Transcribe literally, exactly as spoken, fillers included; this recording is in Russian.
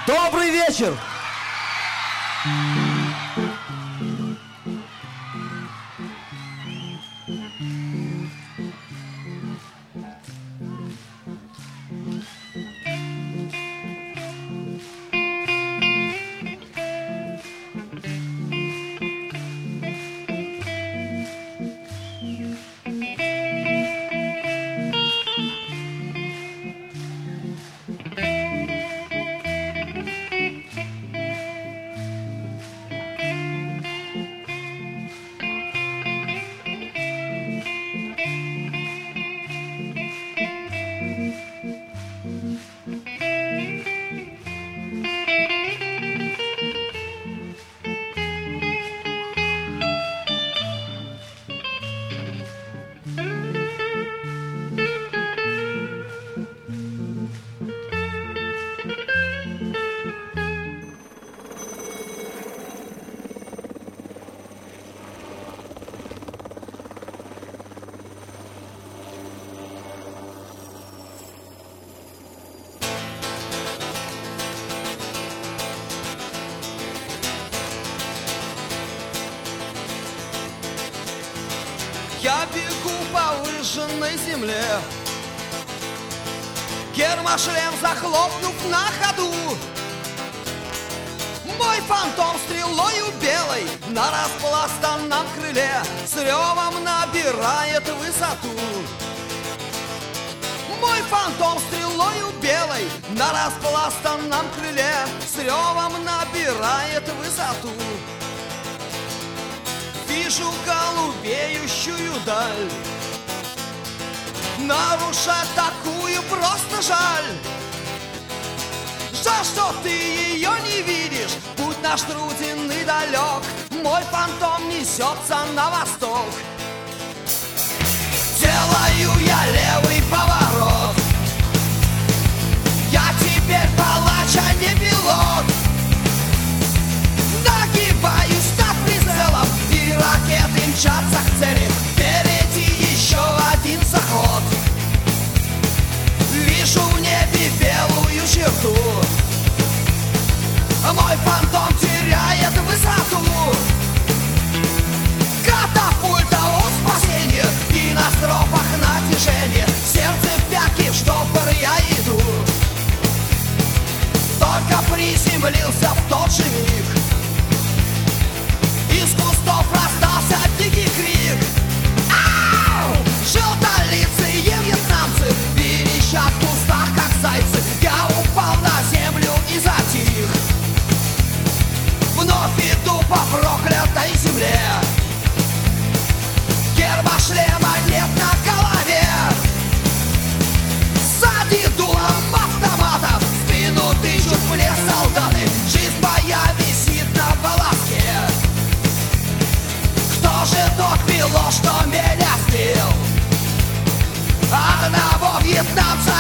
Добрый вечер! Я бегу по выжженной земле, гермошлем захлопнув на ходу. Мой фантом стрелою белой на распластанном крыле с ревом набирает высоту. Мой фантом стрелою белой на распластанном крыле с ревом набирает высоту. Вижу голубеющую даль, нарушать такую просто жаль. Жаль, что ты ее не видишь, путь наш труден и далек. Мой фантом несется на восток. Делаю я левый поворот, я теперь палач, а не пилот. Нагибаюсь над прицелом, и ракеты мчатся к цели. Впереди еще один заход. Вижу в небе белую черту, мой фантом теряет высоту. Катапульта у спасения, и на стропах натяжение. Сердце в пятки, в штопор я иду. Только приземлился в тот же миг, из кустов раздался дикий крик. Ау! Желтолицые вьетнамцы верещат в кустах, как зайцы. Я упал на землю и затих. Вновь иду по проклятой земле, гермошлема нет на голове. Сзади дулом автоматов в спину тычут мне солдаты. Жизнь моя висит на волоске. Кто же тот пилот, что меня сбил? Одного вьетнамца